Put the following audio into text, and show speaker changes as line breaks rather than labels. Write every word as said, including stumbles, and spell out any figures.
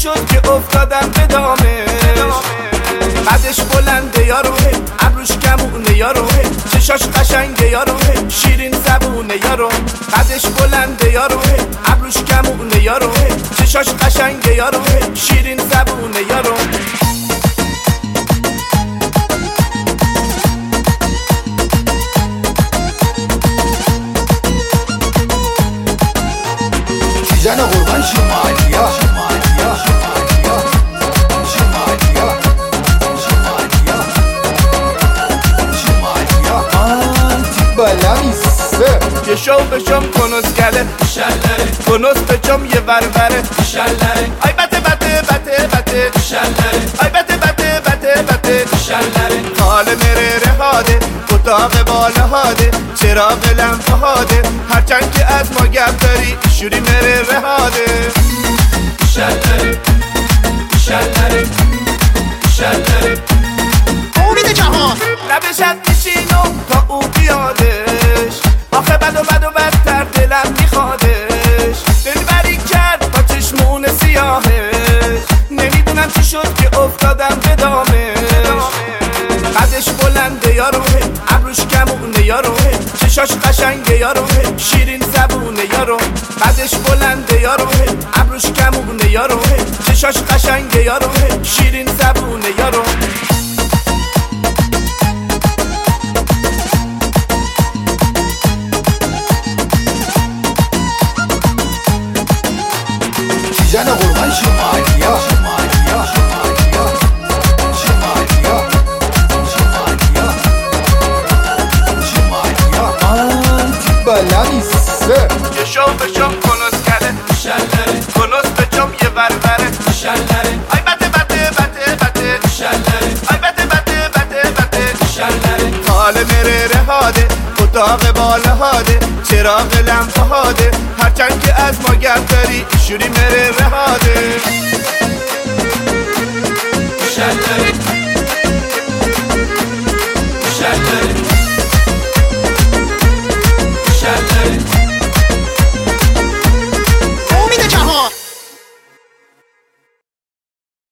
شد که افتادم به دامش. قدش بلنده یارو، ابروش کمونه یارو، چشاش قشنگه یارو، شیرین زبونه یارو. قدش بلنده یارو، ابروش کمونه یارو، چشاش قشنگه یارو، شیرین زبونه یارو.
جان قربان شمالیا شمالیا شمالیا شمالیا شمالیا شمالیا آنتی بالامیسه
یه شو بشم کنوز گله
شلره
کنوز بچم یه وروره
شلره
آی بته بته بته بته
شلره
آی بته بته بته بته
شلره
حال مره رهاده اتاق بالا هاده چراغ لمپه هاده هرچند که از ما گپ داری شوری مره رهاده.
شلره شلره شلره
امید جهان لبشت میشینو تا او بیادش. آخه بد و بد و بدتر دلم میخوادش. دل بری کرد با چشمون سیاهش. نمیدونم چی شد که افتادم به دامش. قدش بلنده یارو، ابروش کمونه یارو، چشاش قشنگه یارو، شیرین زبونه یارو. قدش بلنده یارو، ابروش کمونه یارو، چشاش قشنگه یارو، شیرین زبونه یارو.
جان قربان شمالیا شمالیا شمالیا شمالیا شمالیا شمالیا آنتی بالامیسه
یه شو بشم کنوز گله
شلره
کنوز بچم یه وروره
شلره
آی بته بته بته بته
شلره
آی بته بته بته بته
شلره
حال مره رهاده اتاق بالا هاده چراغ لمپه هاده هرچند که از ما گپ داری شوری مره رهاده.
شلره